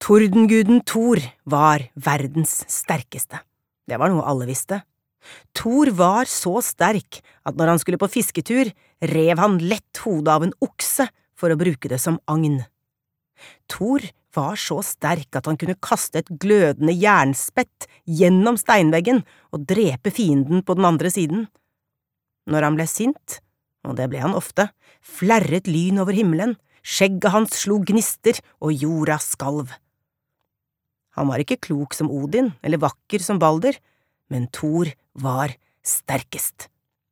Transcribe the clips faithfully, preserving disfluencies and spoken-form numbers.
Tordenguden Thor var verdens sterkeste. Det var noe alle visste. Thor var så sterk at når han skulle på fisketur, rev han lett hodet av en okse for å bruke det som agn. Thor var så sterk at han kunne kaste et glødende jernspett gjennom steinveggen og drepe fienden på den andre siden. Når han ble sint, og det ble han ofte, flerret lyn over himmelen, skjegget hans slo gnister og jorda skalv. Han var ikke klok som Odin eller vakker som Balder, men Thor var sterkest.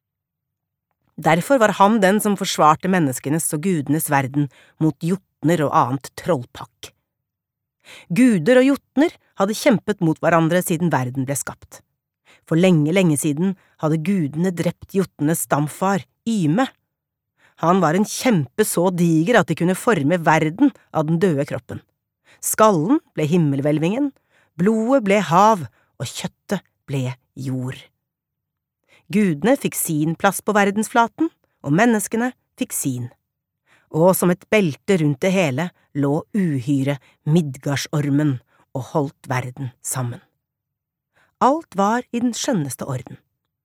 Derfor var han den som forsvarte menneskenes og gudenes verden mot jotner og annet trollpakk. Guder og jotner hadde kjempet mot hverandre siden verden ble skapt. For lenge, lenge siden hadde gudene drept jotnenes stamfar, Yme. Han var en kjempe så diger at de kunne forme verden av den døde kroppen. Skallen ble himmelhvelvingen, blodet ble hav, og kjøttet ble jord. Gudene fikk sin plass på verdensflaten, og menneskene fikk sin. Og som et belte rundt det hele lå uhyre Midgardsormen og holdt verden sammen. Alt var i den skjønneste orden.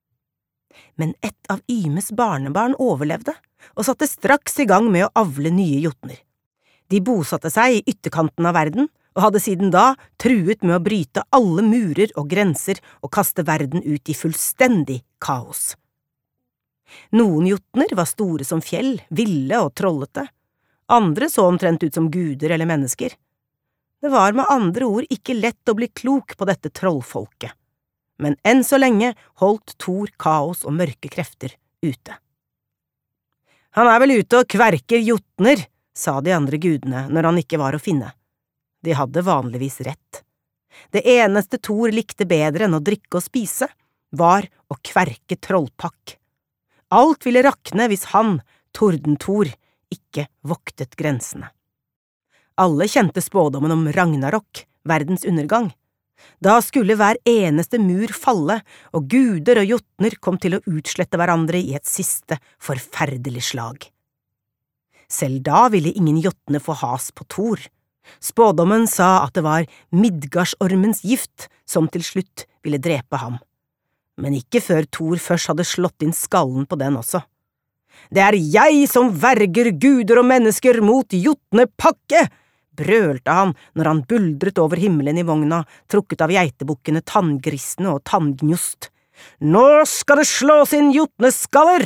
Men ett av Ymes barnebarn overlevde, og satte straks i gang med å avle nye jotner. De bosatte seg i ytterkanten av verden, og hadde siden da truet med å bryte alle murer og grenser og kaste verden ut i fullstendig kaos. Noen jotner var store som fjell, ville og trollete. Andre så omtrent ut som guder eller mennesker. Det var med andre ord ikke lett å bli klok på dette trollfolket. Men enn så lenge holdt Thor kaos og mørke krefter ute. Han er vel ute og kverker jotner, sa de andre gudene når han ikke var å finne. De hadde vanligvis rett. Det eneste Thor likte bedre enn å drikke og spise, var å kverke trollpakk. Alt ville rakne hvis han, Tordenthor, ikke voktet grensene. Alle kjente spådommen om Ragnarok, verdens undergang. Da skulle hver eneste mur falle, og guder og jotner kom til å utslette hverandre i et siste, forferdelig slag. Selv da ville ingen jotner få has på Thor. Spådommen sa at det var Midgardsormens gift som til slutt ville drepe ham. Men ikke før Thor først hadde slått inn skallen på den også. «Det er jeg som verger guder og mennesker mot jotnepakke!» brølte han når han buldret over himmelen i vogna, trukket av geitebukkene Tanngrisene og Tanngnost. «Nå skal det slås inn jotneskaller!»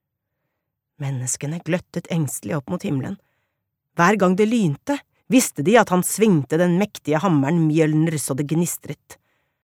Menneskene gløttet engstelig opp mot himmelen. Hver gang det lynte, visste de at han svingte den mektige hammeren Mjølner så det gnistret.